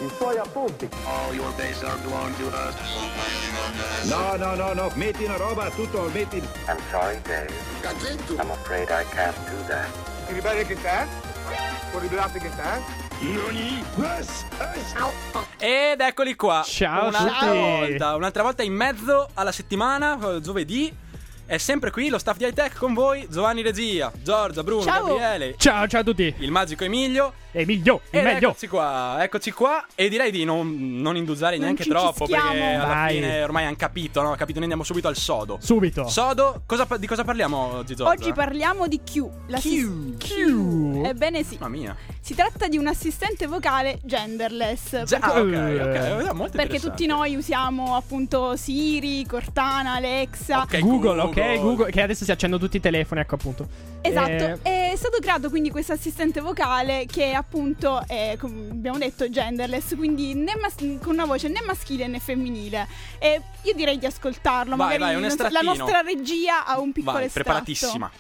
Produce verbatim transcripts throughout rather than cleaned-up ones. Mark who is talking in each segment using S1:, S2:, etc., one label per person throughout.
S1: i suoi appunti.
S2: All your base are belong to us.
S3: No, no, no, no, metti una roba, tutto, metti...
S4: I'm sorry, Dave. I'm afraid I can't do that.
S1: Ti ribelli che te? Puoi ribellarti che te?
S5: Ed eccoli qua.
S6: Ciao
S5: un'altra
S6: tutti.
S5: volta, un'altra volta in mezzo alla settimana, giovedì. È sempre qui lo staff di High Tech con voi, Giovanni Regia, Giorgia, Bruno,
S7: Ciao.
S5: Gabriele,
S6: Ciao, ciao a tutti.
S5: il magico Emilio.
S6: Emilio, il
S5: Ed
S6: meglio.
S5: eccoci qua, eccoci qua. E direi di non, non indusare
S7: Non
S5: neanche
S7: ci
S5: troppo,
S7: cischiamo.
S5: perché alla
S6: Vai.
S5: fine ormai hanno capito, no? Hanno capito, noi andiamo subito al sodo.
S6: Subito.
S5: Sodo, cosa, di cosa parliamo oggi, Giorgia?
S7: Oggi parliamo di Q.
S5: Q.
S6: Q.
S7: Ebbene sì.
S5: Mamma mia.
S7: Si tratta di un assistente vocale genderless.
S5: Già,
S7: perché,
S5: ah, ok, ok, è molto
S7: perché
S5: interessante.
S7: tutti noi usiamo appunto Siri, Cortana, Alexa.
S5: Ok,
S6: Google, ok, Google, che adesso si accendono tutti i telefoni, ecco appunto.
S7: Esatto,
S6: Eh,
S7: è stato creato quindi questo assistente vocale che appunto è, come abbiamo detto, genderless, quindi né mas- con una voce né maschile né femminile. E io direi di ascoltarlo,
S5: Vai,
S7: magari
S5: vai, un
S7: non so, la
S5: estrattino.
S7: nostra regia ha un piccolo
S5: Vai,
S7: estratto.
S5: preparatissima.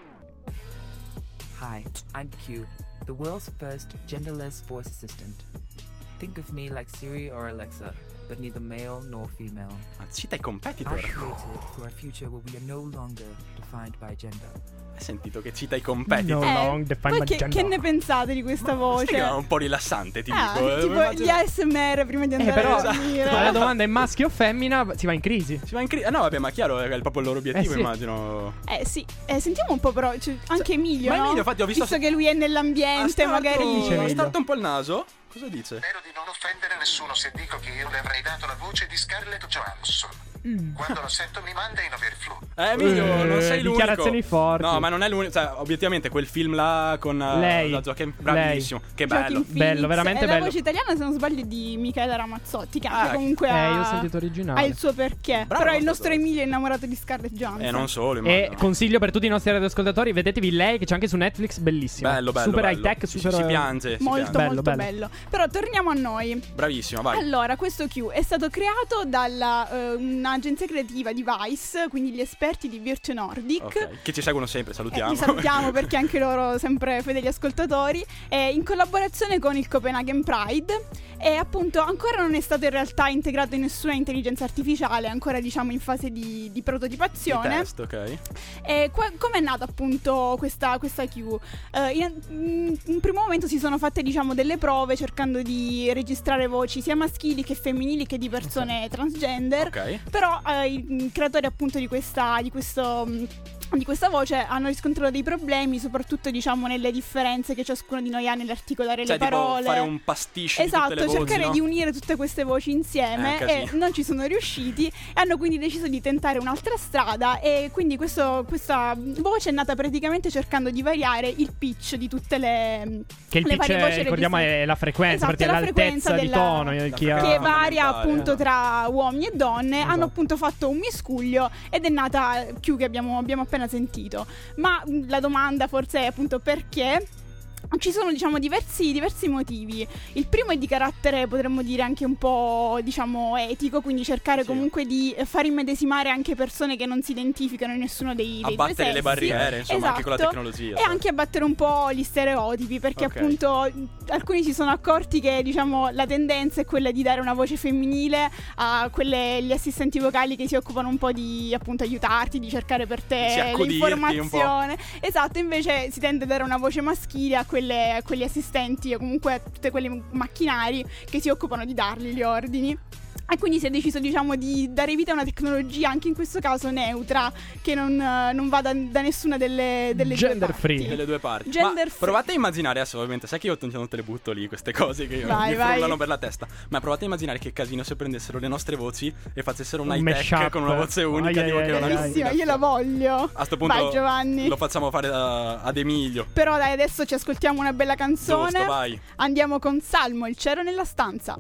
S8: Hi, I'm Q, the world's first genderless voice assistant. Think of me like Siri or Alexa, but neither male nor female.
S5: Ma cita i
S8: I
S5: competitor.
S8: created for a future where we are no longer defined by gender.
S5: Hai sentito che cita i competitor?
S6: No.
S7: Eh,
S6: long defined
S7: voi
S6: by
S7: che,
S6: gender.
S7: che ne pensate di questa
S5: Sai
S7: voce?
S5: che è un po' rilassante, ti
S7: Ah,
S5: dico. eh,
S7: tipo
S5: immagino-
S7: gli A S M R prima di
S6: Eh,
S7: andare
S6: però
S7: a dormire.
S6: ma la domanda è maschio o femmina, si va in crisi.
S5: Si va in crisi. Ah, no, vabbè, ma chiaro, è proprio il loro obiettivo,
S6: Eh, sì.
S5: immagino.
S7: Eh sì, eh, sentiamo un po' però, cioè, anche Emilio,
S5: Ma
S7: no?
S5: Emilio, infatti, ho visto
S7: Visto che lui è nell'ambiente,
S5: Ha starto-
S7: magari...
S6: Dice
S5: Ha
S6: Emilio.
S5: starto un po' il naso. Cosa dice?
S2: Spero di non offendere nessuno se dico che io le avrei dato la voce di Scarlett Johansson. Quando lo sento mi manda in overflow.
S5: Eh, Emilio,
S6: Eh,
S5: non sei l'unico.
S6: dichiarazioni forti.
S5: No, ma non è l'unico. Cioè, obiettivamente, quel film là con eh,
S6: Lei.
S5: la Joaquin, bravissimo. Che bello.
S7: Joaquin Phoenix.
S6: Bello, veramente
S7: e
S6: bello.
S7: La voce italiana, se non sbaglio, è di Michele Ramazzotti, che
S5: Ah,
S7: anche comunque
S6: eh,
S7: ha,
S6: io ho sentito originale.
S7: ha il suo perché.
S5: Bravo,
S7: Però il
S5: molto
S7: nostro
S5: bravo.
S7: Emilio è innamorato di Scarlett Johansson.
S5: E non solo,
S6: E
S5: immagino.
S6: consiglio per tutti i nostri radioascoltatori, vedetevi lei che c'è anche su Netflix, bellissima.
S5: Bello, bello.
S6: Super
S5: bello.
S6: high tech,
S5: Si-
S6: super
S5: Si, piange. si
S7: Molto,
S5: piange.
S7: molto
S6: Bello,
S7: bello.
S6: bello.
S7: Però torniamo a noi.
S5: Bravissimo, vai.
S7: Allora, questo Q è stato creato da un'agenzia creativa di Vice, quindi gli esperti di Virtue Nordic.
S5: Ok, che ci seguono sempre,
S7: Eh,
S5: salutiamo.
S7: li salutiamo perché anche loro sempre fedeli ascoltatori, eh, in collaborazione con il Copenhagen Pride, e appunto ancora non è stato in realtà integrato in nessuna intelligenza artificiale, è ancora diciamo in fase di, di prototipazione.
S5: Il test, ok.
S7: E qua, come è nata appunto questa, questa Q? Eh, in, in un primo momento si sono fatte diciamo delle prove cercando di registrare voci sia maschili che femminili che di persone transgender.
S5: Ok.
S7: Però eh, i creatori appunto di questa di questo mh, di questa voce hanno riscontrato dei problemi, soprattutto diciamo nelle differenze che ciascuno di noi ha nell'articolare
S5: Cioè,
S7: le parole.
S5: tipo fare un pasticcio
S7: Esatto,
S5: di tutte le voci,
S7: cercare
S5: no?
S7: di unire tutte queste voci insieme,
S5: Eh,
S7: e
S5: casino.
S7: non ci sono riusciti, e hanno quindi deciso di tentare un'altra strada, e quindi questo, questa voce è nata praticamente cercando di variare il pitch di tutte le
S6: Che il
S7: le
S6: pitch,
S7: varie voci
S6: ricordiamo,
S7: registrate.
S6: è la frequenza,
S7: Esatto,
S6: perché
S7: è la
S6: l'altezza
S7: frequenza
S6: di
S7: della-
S6: tono. eh, chi ha-
S7: che varia
S5: fondamentale,
S7: appunto
S5: no?
S7: tra uomini e donne.
S6: Esatto.
S7: Hanno appunto fatto un miscuglio ed è nata Q, che abbiamo, abbiamo appena sentito. Ma mh, la domanda forse è appunto perché. Ci sono diciamo diversi, diversi motivi. Il primo è di carattere, potremmo dire, anche un po' diciamo etico, quindi cercare
S5: Sì.
S7: comunque di far immedesimare anche persone che non si identificano in nessuno dei, dei due
S5: Abbattere le
S7: sessi.
S5: barriere, insomma, anche con la
S7: Esatto.
S5: tecnologia.
S7: E anche abbattere un po' gli stereotipi, perché
S5: Ok.
S7: appunto alcuni si sono accorti che diciamo la tendenza è quella di dare una voce femminile a quelle gli assistenti vocali che si occupano un po' di appunto aiutarti, di cercare per
S5: Sì,
S7: te
S5: accodirti un po'.
S7: l'informazione. Esatto, invece si tende a dare una voce maschile a, quelle, a quegli assistenti o comunque a tutti quelli macchinari che si occupano di dargli gli ordini. E quindi si è deciso diciamo di dare vita a una tecnologia anche in questo caso neutra, che non, eh, non va da, da nessuna delle, delle
S6: Gender
S7: due
S6: free.
S7: parti.
S5: Delle due parti.
S7: Gender
S5: Ma
S7: free.
S5: provate a immaginare adesso, ovviamente, sai che io non te le butto lì queste cose che
S7: Vai,
S5: mi
S7: vai.
S5: frullano per la testa. Ma provate a immaginare che casino se prendessero le nostre voci e facessero un
S6: Un
S5: high tech
S6: mashup.
S5: con una voce unica
S6: Ai,
S5: tipo
S6: ai,
S5: che
S6: ai,
S5: non ha
S6: ai.
S7: Bellissima, io la voglio.
S5: A sto punto
S7: Vai Giovanni.
S5: lo facciamo fare a- ad Emilio.
S7: Però dai, adesso ci ascoltiamo una bella canzone.
S5: Giusto, vai.
S7: Andiamo con Salmo, Il cielo nella stanza.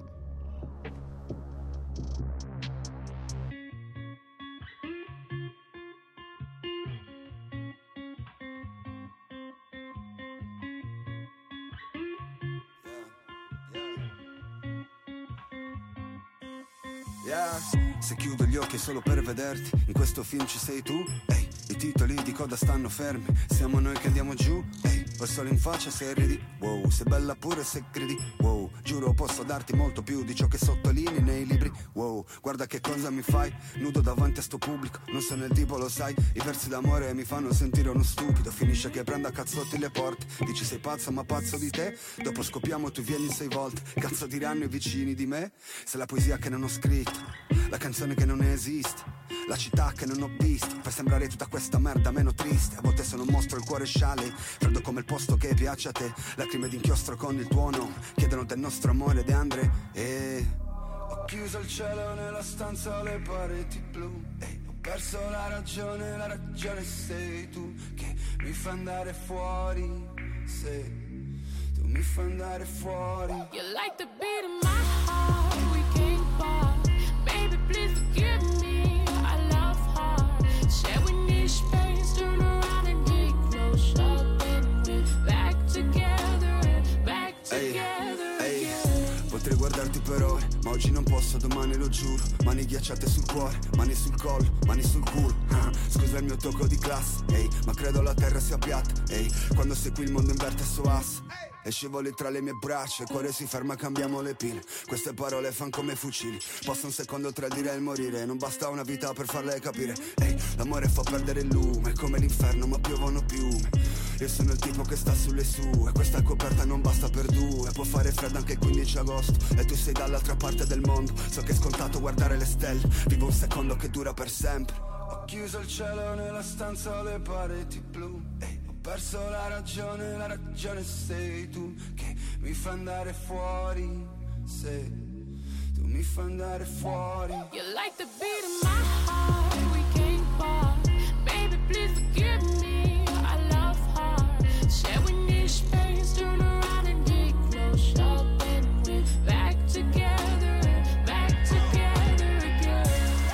S9: Yeah. Se chiudo gli occhi è solo per vederti, in questo film ci sei tu, ehi, i titoli di coda stanno fermi, siamo noi che andiamo giù, ehi, ho il sole in faccia se ridi, wow, sei bella pure se credi, wow, giuro posso darti molto più di ciò che sottolinei nei libri, wow, guarda che cosa mi fai, nudo davanti a sto pubblico, non sono il tipo lo sai, i versi d'amore mi fanno sentire uno stupido, finisce che prendo a cazzotti le porte, dici sei pazzo ma pazzo di te, dopo scoppiamo tu vieni sei volte, cazzo diranno i vicini di me, se la poesia che non ho scritto, la canzone che non esiste, la città che non ho visto, per sembrare tutta questa merda meno triste, a volte sono un mostro, il cuore sciale, freddo come il posto che piace a te, lacrime d'inchiostro con il tuono, chiedono del nostro amore De Andre, e ho chiuso il cielo nella stanza, le pareti blu, e ho perso la ragione, la ragione sei tu, che mi fa andare fuori, sei tu mi fa andare fuori.
S10: You like the beat of my heart, we can't part, baby please forgive me, I love hard, said we need space, turn around and get close up and we're back together, back together
S9: ehi, ehi, potrei guardarti per ore, ma oggi non posso, domani lo giuro, mani ghiacciate sul cuore, mani sul collo, mani sul culo, ah, scusa il mio tocco di classe, ehi, ma credo la terra sia piatta, ehi, quando sei qui il mondo inverte il suo asse, e scivoli tra le mie braccia, il cuore si ferma, cambiamo le pile, queste parole fan come fucili, posso un secondo tradire il morire, non basta una vita per farle capire, ehi, l'amore fa perdere il lume, è come l'inferno ma piovono piume, io sono il tipo che sta sulle sue, questa coperta non basta per due, può fare freddo anche il quindici agosto, e tu sei dall'altra parte del mondo, so che è scontato guardare le stelle, vivo un secondo che dura per sempre, ho chiuso il cielo nella stanza, le pareti blu, ehi, ho perso la ragione, la ragione sei tu, che mi fa andare fuori, sei tu mi fa andare fuori.
S10: You like the beat of my heart, we can't part, baby please forgive me, I love hard, said we need space, turn around and get close up and we're back together, back together again.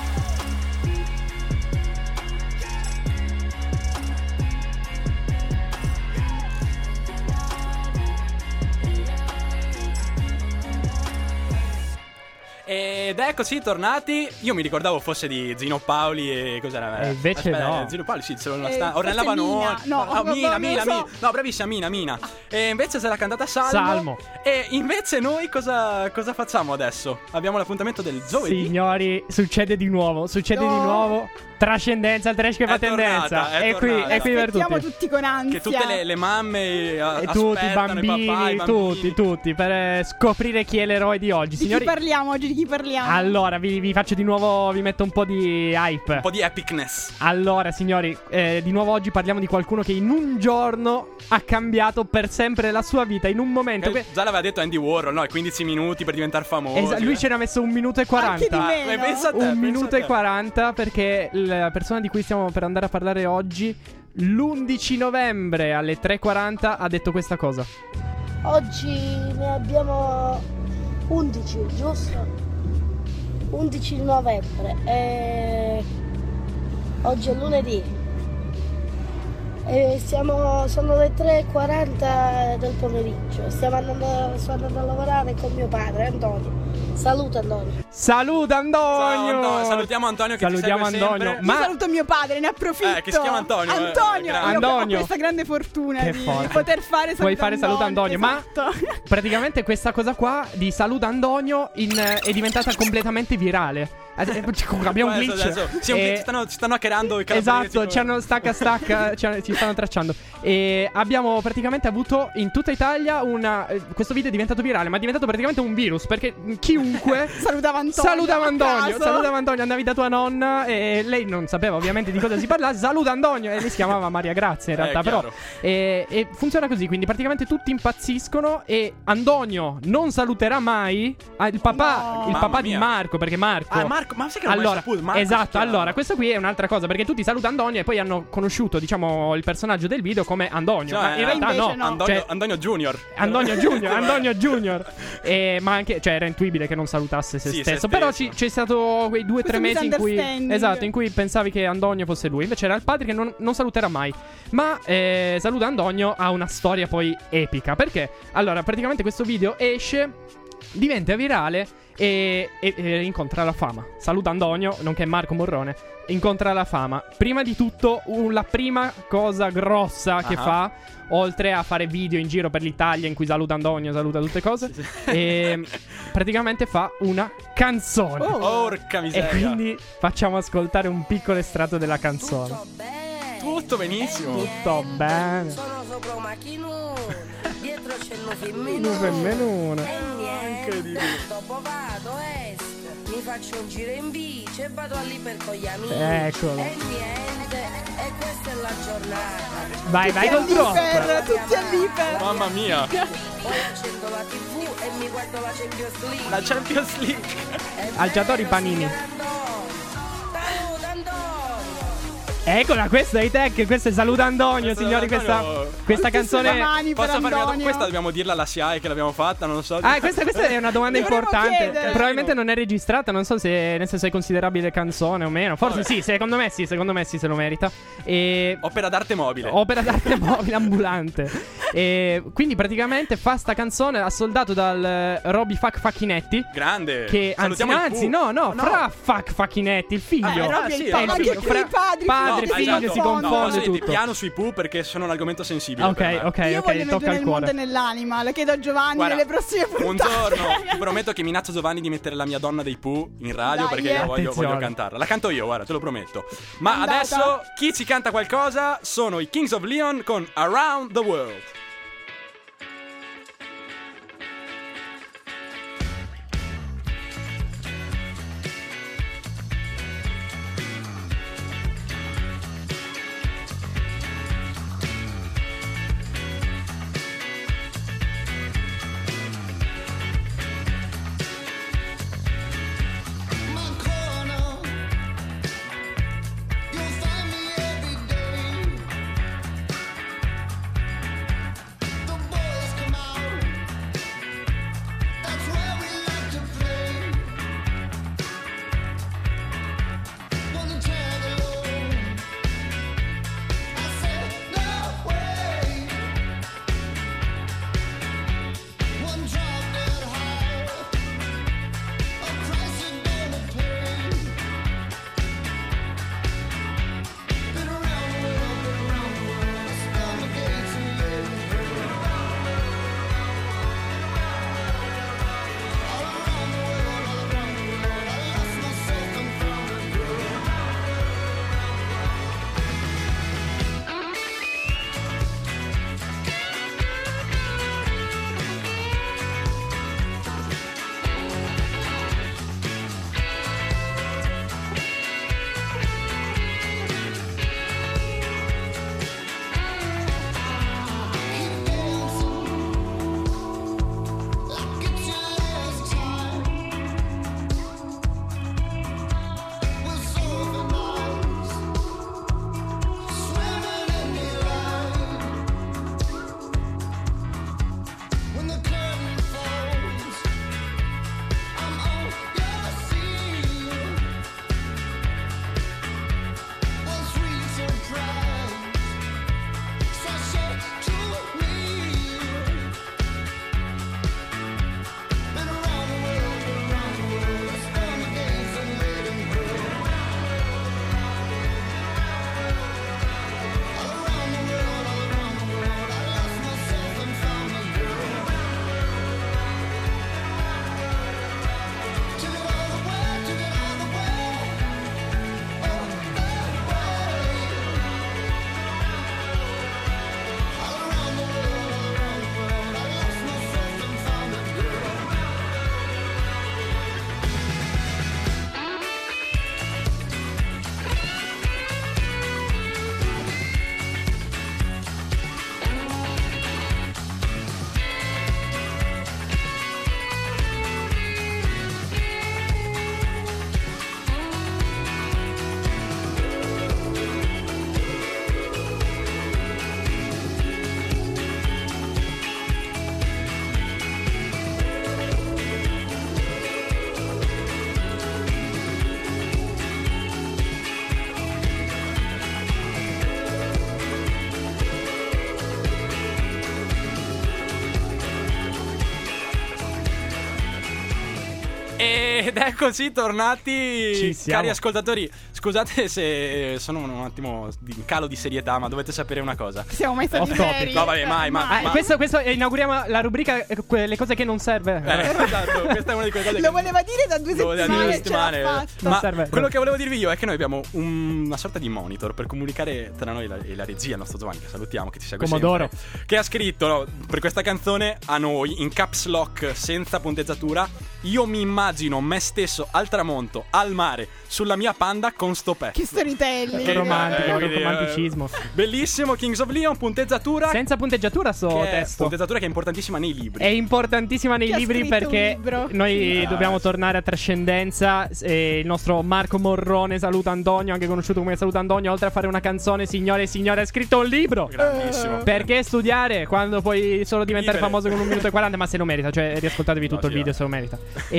S5: Ed eccoci, tornati. Io mi ricordavo fosse di Zino Paoli e cos'era?
S6: E invece no.
S5: Zino Paoli, sì, ce l'ho nella
S7: Eh,
S5: stanza. Ornella
S7: forse
S5: Vanoni.
S7: Mina. No,
S5: Ah,
S7: no,
S5: Mina,
S7: no,
S5: Mina,
S7: non lo
S5: Mina.
S7: so.
S5: No, bravissima, Mina, Mina. E invece se l'ha cantata Salmo.
S6: Salmo.
S5: E invece noi cosa, cosa facciamo adesso? Abbiamo l'appuntamento del giovedì.
S6: Signori, succede di nuovo, succede
S7: No.
S6: di nuovo. Trascendenza, il trash che
S5: È
S6: fa
S5: tornata,
S6: tendenza.
S5: è
S6: È qui,
S5: tornata.
S6: è qui per
S7: Aspettiamo
S6: tutti.
S7: tutti con ansia.
S5: Che tutte le, le mamme a-
S6: E tutti, i
S5: aspettano,
S6: bambini,
S5: i papà, i bambini.
S6: tutti, tutti, per eh, scoprire chi è l'eroe di oggi.
S7: Di
S6: Signori,
S7: chi parliamo oggi? Di chi parliamo?
S6: allora vi, vi faccio di nuovo, vi metto un po' di hype.
S5: Un po' di epicness.
S6: Allora, signori, eh, di nuovo oggi parliamo di qualcuno che in un giorno ha cambiato per sempre la sua vita. In un momento.
S5: Eh,
S6: que-
S5: già l'aveva detto Andy Warhol, no? I quindici minuti per diventare famoso.
S6: Esa- lui ce n'ha messo un minuto e quaranta.
S7: Anche di me.
S5: Ma
S7: no?
S5: pensa a te,
S6: Un
S5: pensa
S6: minuto
S5: a
S6: e
S5: te.
S6: quaranta, perché la persona di cui stiamo per andare a parlare oggi, l'undici novembre alle tre e quaranta, ha detto questa cosa.
S11: Oggi ne abbiamo undici, giusto? undici novembre. E oggi è lunedì. E siamo, sono le tre e quaranta del pomeriggio. Stiamo andando, sto andando a lavorare con mio padre, Antonio. Saluta Antonio.
S6: Saluta Antonio!
S5: Ciao, Antonio. Salutiamo Antonio che
S6: Salutiamo
S5: ci segue
S6: Antonio.
S5: sempre.
S7: Io
S6: Ma
S7: saluto mio padre, ne approfitto.
S5: Eh, che si chiama Antonio, eh,
S7: Antonio,
S5: grande.
S7: io ho
S6: Antonio.
S7: questa grande fortuna
S6: Che
S7: di
S6: forte.
S7: poter fare
S6: Puoi
S7: Saluta
S6: fare Saluta Antonio, ma
S7: esatto.
S6: praticamente questa cosa qua di Saluta Antonio in- è diventata completamente virale. Eh, Abbiamo un
S5: Adesso,
S6: glitch.
S5: adesso. Sì, un
S6: E-
S5: glitch, ci stanno, ci stanno hackerando i calabresi.
S6: Esatto, ci hanno stacca stacca, ci, hanno- ci stanno tracciando. E abbiamo praticamente avuto in tutta Italia una. eh, Questo video è diventato virale, ma è diventato praticamente un virus. Perché chiunque
S7: Salutava Antonio.
S6: salutava
S7: a
S6: Antonio.
S7: caso.
S6: Salutava Antonio, andavi da tua nonna e lei non sapeva ovviamente di cosa si parlava. Saluta Antonio. E lei si chiamava Maria Grazia in
S5: Eh,
S6: realtà. Però
S5: chiaro.
S6: e, e funziona così. Quindi praticamente tutti impazziscono. E Antonio non saluterà mai ah, il papà,
S7: No.
S6: il
S5: Mamma
S6: papà di
S5: mia.
S6: Marco. Perché Marco.
S5: Ah, Marco, ma sai che non l'ho mai
S6: Allora,
S5: saputo? Marco si
S6: esatto,
S5: chiama.
S6: allora, questo qui è un'altra cosa, perché tutti salutano Antonio e poi hanno conosciuto, diciamo, il personaggio del video come Antonio.
S5: Cioè,
S6: ma in
S5: eh,
S6: realtà
S7: invece
S6: no.
S7: no.
S5: Antonio,
S6: Cioè,
S5: Antonio Junior.
S6: Antonio Junior, Antonio Junior. E, ma anche, cioè, era intuibile che non salutasse se
S5: Sì, se
S6: stesso.
S5: stesso.
S6: Però ci- c'è stato quei due o tre
S7: Questo
S6: mesi in cui.
S7: misunderstanding.
S6: Esatto, in cui pensavi che Antonio fosse lui. Invece era il padre che non, non saluterà mai. Ma eh, Saluta Antonio ha una storia poi epica. Perché? Allora, praticamente questo video esce, diventa virale. E, e, e incontra la fama. Saluta Antonio, nonché Marco Morrone. Incontra la fama. Prima di tutto, un- la prima cosa grossa che
S5: Ah.
S6: fa, oltre a fare video in giro per l'Italia in cui saluta Antonio, saluta tutte cose, e praticamente fa una canzone.
S5: Porca
S6: E
S5: miseria.
S6: quindi facciamo ascoltare un piccolo estratto della canzone.
S5: Tutto benissimo.
S6: Tutto bene.
S12: Sono sopra un macchinone, dietro c'è un
S6: Un
S12: femminone.
S6: femminone.
S12: E niente, dopo vado, esco, mi faccio un giro in bici e vado lì per con gli amici.
S6: Eccolo.
S12: E niente, e questa è la giornata.
S6: Vai, vai col
S7: all'iper,
S6: drop.
S7: tutti all'iper.
S5: Mamma mia.
S12: Poi accendo la tivù e mi guardo la Champions League.
S5: La Champions League.
S6: Alciatori Panini.
S12: Saluta Antonio.
S6: Eccola, questa è Tech, questa è Saluta Antonio,
S5: Questa
S6: signori,
S5: è
S6: questa,
S5: Antonio.
S6: questa canzone...
S7: mani per
S5: Posso farmi una do-
S7: Antonio.
S5: Questa dobbiamo dirla alla S I A E che l'abbiamo fatta, non lo so.
S6: Ah, questa, questa è una domanda
S7: Dovremmo
S6: importante.
S7: chiedere.
S6: Probabilmente non è registrata, non so se nel senso è considerabile canzone o meno. Forse
S5: Vabbè.
S6: sì, secondo me sì, secondo me sì, se lo merita. E...
S5: Opera d'arte mobile.
S6: Opera d'arte mobile ambulante. E quindi praticamente fa sta canzone assoldato dal eh, Roby Fuck Facchinetti.
S5: Grande.
S6: Che anzi,
S5: Salutiamo il
S6: anzi
S5: Pu.
S6: no, no, fra Fuck Facchinetti, il figlio.
S7: Eh, Robby è
S5: sì,
S7: il
S5: eh,
S7: padre,
S5: no,
S7: anche
S5: sì,
S7: qui i padri,
S6: padre,
S7: figli,
S6: figlio,
S7: si
S6: si
S5: No,
S6: confonde
S5: posso dirti
S6: tutto.
S5: piano sui Pooh perché sono un argomento sensibile.
S6: Ok,
S5: per me.
S6: ok,
S7: Io
S6: ok,
S7: voglio
S6: tocca
S7: vedere
S6: al
S7: il mondo
S6: cuore.
S7: nell'anima. Le chiedo a Giovanni
S5: Guarda,
S7: nelle prossime puntate.
S5: un giorno ti prometto che minaccio Giovanni di mettere la mia donna dei Pooh in radio
S7: Dai,
S5: perché
S7: eh.
S5: io voglio,
S6: Attenzione.
S5: voglio cantarla. La canto io, guarda, te lo prometto. Ma
S7: Andata.
S5: adesso chi ci canta qualcosa sono i Kings of Leon con Around the World.
S13: You'll find me every day.
S5: Ed eccoci tornati,
S6: Ci siamo.
S5: cari ascoltatori. Scusate se sono un attimo in calo di serietà, ma dovete sapere una cosa.
S7: Siamo mai stati
S6: Off topic.
S7: seri?
S5: No, vabbè, mai, ma-
S6: Ah,
S5: ma-
S6: questo, questo eh, inauguriamo la rubrica eh, que- le cose che non serve.
S5: Eh, esatto, questa è una di quelle cose
S7: Lo
S5: che
S7: voleva dire da due
S5: Lo voleva dire
S7: settimane,
S5: due
S7: ce l'ha
S5: settimane.
S7: fatta.
S6: Non
S5: Ma
S6: serve.
S5: quello che volevo dirvi io è che noi abbiamo un- una sorta di monitor per comunicare tra noi la- e la regia, il nostro Giovanni, che salutiamo, che ci segue
S6: Pomodoro.
S5: sempre, che ha scritto no, per questa canzone a noi in caps lock senza punteggiatura: io mi immagino me stesso al tramonto, al mare, sulla mia Panda con sto pezzo.
S7: Che storytelling.
S6: Che romantico,
S5: Eh,
S6: che
S5: quindi, eh,
S6: romanticismo.
S5: Bellissimo, Kings of Leon, punteggiatura.
S6: Senza punteggiatura sto
S5: che è-
S6: testo.
S5: punteggiatura che è importantissima nei libri.
S6: È importantissima nei
S7: Chi ha
S6: libri
S7: scritto un
S6: perché
S7: libro?
S6: noi
S5: Ah,
S6: dobbiamo
S5: sì.
S6: tornare a trascendenza. E il nostro Marco Morrone, saluta Antonio, anche conosciuto come Saluta Antonio, oltre a fare una canzone, signore e signore, ha scritto un libro.
S5: Grandissimo.
S6: Perché studiare quando puoi solo diventare
S5: Vivere.
S6: famoso con un minuto e quaranta? Ma se lo merita, cioè riascoltatevi tutto
S5: No,
S6: il
S5: sì,
S6: video
S5: va.
S6: se lo merita.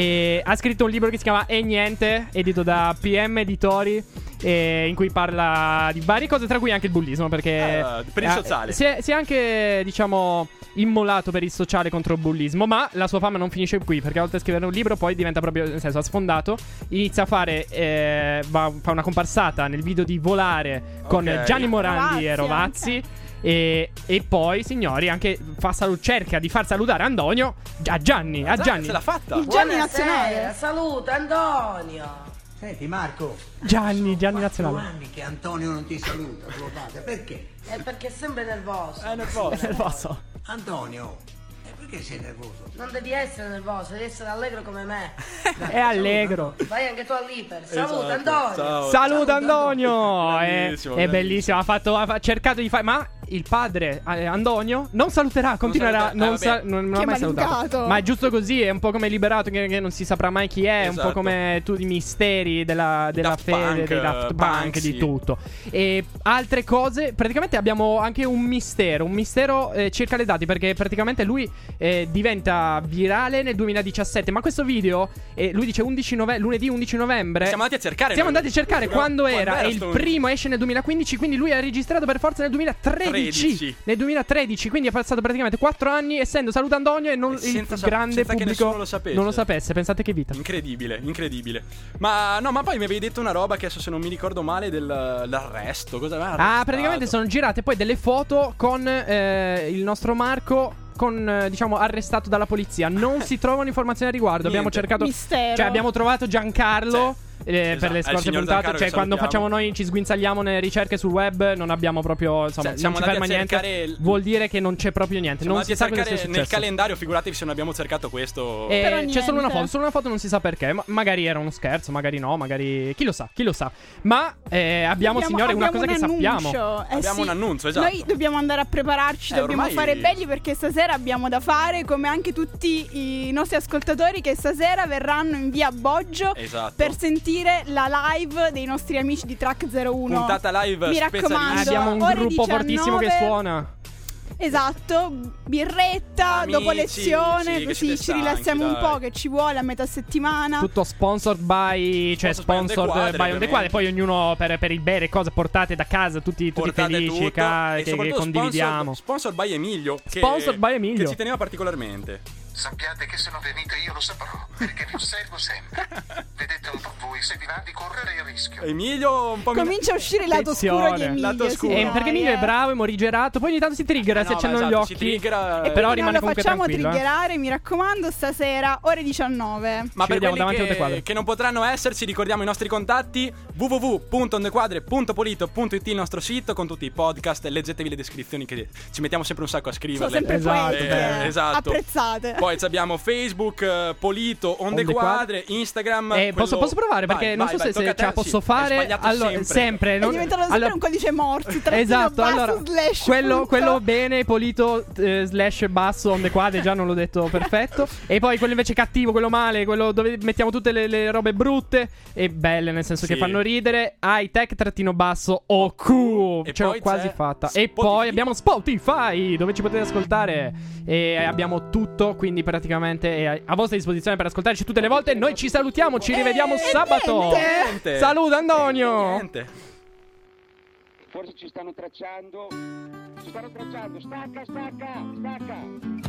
S6: E ha scritto un libro che si chiama E Niente, edito da P M Editori, e in cui parla di varie cose, tra cui anche il bullismo. Perché
S5: Ah, per il
S6: eh,
S5: sociale.
S6: si è, si è anche, diciamo, immolato per il sociale contro il bullismo. Ma la sua fama non finisce qui, perché oltre a scrivere un libro, poi diventa proprio, nel senso, ha sfondato. Inizia a fare, eh, va, fa una comparsata nel video di Volare con
S5: Ok.
S6: Gianni Morandi e
S7: Rovazzi
S6: Rovazzi. E, e poi, signori, anche fa salu- cerca di far salutare Antonio a Gianni. A Gianni.
S5: Se l'ha fatta.
S7: Il Gianni
S12: Buonasera,
S7: Nazionale.
S12: saluta Antonio.
S13: Senti Marco,
S6: Gianni, Gianni
S13: quattro
S6: Nazionale.
S13: anni che Antonio non ti saluta, tuo padre, perché?
S12: È perché è sempre nervoso.
S5: È nervoso.
S6: Nervoso.
S13: Antonio, e perché sei nervoso?
S12: Non devi essere nervoso, devi essere allegro come me.
S6: È allegro.
S12: Vai anche tu all'iper. Saluta
S5: Esatto.
S12: Antonio.
S5: Ciao.
S6: Saluta Antonio! È,
S5: Bellissimo,
S6: è bellissimo. Ha, fatto, ha fa- cercato di fare. Ma il padre, eh, Antonio, non saluterà. Continuerà.
S5: saluta-
S6: Non,
S5: eh,
S6: sa-
S5: vabbè.
S6: non, non
S7: Che
S6: ha mai salutato.
S7: maleducato.
S6: Ma è giusto così. È un po' come Liberato, che, che non si saprà mai chi è. È un
S5: Esatto.
S6: po' come tutti i misteri della, della
S5: Daft
S6: fede,
S5: Punk,
S6: dei Daft Punk,
S5: Banksy.
S6: di tutto. E altre cose. Praticamente abbiamo anche un mistero. Un mistero eh, circa le date. Perché praticamente lui eh, diventa virale nel duemiladiciassette. Ma questo video, eh, lui dice undici nove- lunedì undici novembre.
S5: Siamo andati a cercare.
S6: Siamo
S5: noi.
S6: andati a cercare
S5: No,
S6: quando
S5: quando
S6: era.
S5: era
S6: E il
S5: sto-
S6: primo esce nel duemilaquindici. Quindi lui ha registrato per forza nel duemilatredici.
S5: tredici.
S6: Nel duemilatredici. Quindi ha passato praticamente quattro anni essendo Saluta Antonio e non
S5: E
S6: il
S5: senza sa-
S6: grande
S5: senza che
S6: pubblico
S5: nessuno lo sapesse.
S6: non lo sapesse. Pensate che vita.
S5: Incredibile, incredibile. Ma no, ma poi mi avevi detto una roba che adesso, se non mi ricordo male, dell'arresto. Cosa aveva
S6: Ah,
S5: arrestato?
S6: praticamente sono girate poi delle foto con eh, il nostro Marco. Con, eh, diciamo, arrestato dalla polizia. Non si trovano informazioni a riguardo. Abbiamo
S5: Niente.
S6: cercato.
S7: Mistero.
S6: Cioè, abbiamo trovato Giancarlo. eh,
S5: Esatto,
S6: per
S5: è
S6: le
S5: il
S6: scorse
S5: signor
S6: puntate.
S5: Giancarlo
S6: Cioè,
S5: che
S6: quando
S5: salutiamo.
S6: facciamo noi, ci sguinzagliamo nelle ricerche sul web. Non abbiamo proprio. Insomma,
S5: Cioè, siamo
S6: non ci
S5: andati
S6: ferma
S5: a
S6: niente.
S5: cercare il-
S6: Vuol dire che non c'è proprio niente.
S5: Siamo
S6: Non si
S5: andati
S6: sa
S5: a
S6: cosa sia
S5: cercare nel
S6: successo.
S5: calendario, figuratevi se non abbiamo cercato questo.
S6: Eh,
S7: Però
S6: c'è solo una
S7: niente.
S6: foto, solo una foto, non si sa perché. Ma magari era uno scherzo, magari no, magari. Chi lo sa, chi lo sa. Ma eh, abbiamo, signore, una cosa
S7: abbiamo
S6: che
S7: un
S6: sappiamo.
S7: annuncio. Eh
S5: Abbiamo
S7: sì.
S5: un annuncio, esatto.
S7: Noi dobbiamo andare a prepararci,
S5: Eh,
S7: dobbiamo
S5: ormai-
S7: fare belli perché stasera abbiamo da fare, come anche tutti i nostri ascoltatori che stasera verranno in via Boggio
S5: Esatto.
S7: per sentire la live dei nostri amici di Track zero uno.
S5: Puntata live
S7: Mi
S5: specialissima.
S7: raccomando,
S6: Abbiamo un
S7: ore
S6: gruppo fortissimo che
S7: diciannove.
S6: suona.
S7: Esatto, birretta
S5: Amici,
S7: dopo lezione,
S5: sì, che
S7: così
S5: siete
S7: ci
S5: stanchi,
S7: rilassiamo un
S5: dai.
S7: po', che ci vuole a metà settimana.
S6: Tutto sponsored by. Cioè,
S5: Sponsored by On The
S6: sponsored
S5: Quadre,
S6: by On The
S5: ovviamente.
S6: Quadre. Poi ognuno per, per il bere cose portate da casa, tutti, tutti
S5: Portate
S6: felici,
S5: tutto,
S6: ca-
S5: e
S6: che, che
S5: soprattutto
S6: condividiamo.
S5: Sponsor, sponsor by Emilio. Che,
S6: Sponsored by Emilio.
S5: Che ci teneva particolarmente.
S2: Sappiate che se non venite io lo saprò, perché vi osservo sempre. Vedete un po' voi se vi va di correre il rischio.
S5: Emilio un po' mi-
S7: Comincia a uscire il lato
S6: Attenzione.
S7: oscuro di Emilio.
S5: Lato
S7: sì,
S5: oscuro.
S6: Eh,
S7: dai,
S6: perché Emilio
S7: eh.
S6: è bravo, è morigerato. Poi ogni tanto si triggera,
S5: Eh
S6: si
S5: no,
S6: accendono
S5: esatto,
S6: gli
S5: si
S6: occhi.
S5: triggera,
S6: E
S5: eh.
S6: però
S7: Non
S6: rimane
S7: lo
S6: comunque
S7: facciamo
S6: tranquillo. eh.
S7: triggerare, mi raccomando, stasera ore diciannove.
S5: Ma
S6: Ci
S5: per
S6: vediamo
S5: quelli
S6: davanti a On The
S5: che,
S6: Quadre.
S5: che non potranno esserci, ricordiamo i nostri contatti: w w w punto ondequadre punto polito punto it, il nostro sito con tutti i podcast. Leggetevi le descrizioni che ci mettiamo sempre un sacco a
S7: Sono
S5: scriverle.
S7: sempre
S6: Esatto,
S7: poetiche,
S6: beh.
S5: esatto.
S7: apprezzate.
S5: Poi abbiamo Facebook, eh, Polito, Onde
S6: On The
S5: Quadre, Instagram.
S6: Eh, posso,
S5: quello-
S6: posso provare? Perché
S5: Vai,
S6: non
S5: vai,
S6: so
S5: vai,
S6: se, se
S5: tocca a
S6: ce la
S5: te,
S6: posso
S5: sì,
S6: fare.
S5: hai sbagliato
S6: Allora,
S5: sempre.
S6: sempre.
S7: È
S6: non-
S7: diventato sempre
S6: allora-
S7: un codice morse. trattino
S6: Esatto,
S7: basso,
S6: allora
S7: slash,
S6: quello,
S7: punto.
S6: quello bene, Polito eh, slash basso On The Quadre, già non l'ho detto perfetto. E poi quello invece cattivo, quello male, quello dove mettiamo tutte le, le robe brutte e belle, nel senso
S5: Sì.
S6: che fanno ridere. High tech trattino basso O Q.
S5: E
S6: Ce l'ho
S5: poi
S6: quasi
S5: c'è
S6: fatta. E
S5: Spotify.
S6: poi abbiamo Spotify, dove ci potete ascoltare. E abbiamo tutto, quindi praticamente è a vostra disposizione per ascoltarci tutte le volte. Noi ci salutiamo, ci rivediamo sabato.
S5: Niente.
S6: Saluta Antonio.
S5: Niente.
S3: Forse ci stanno tracciando. Ci stanno tracciando. Stacca, stacca, stacca.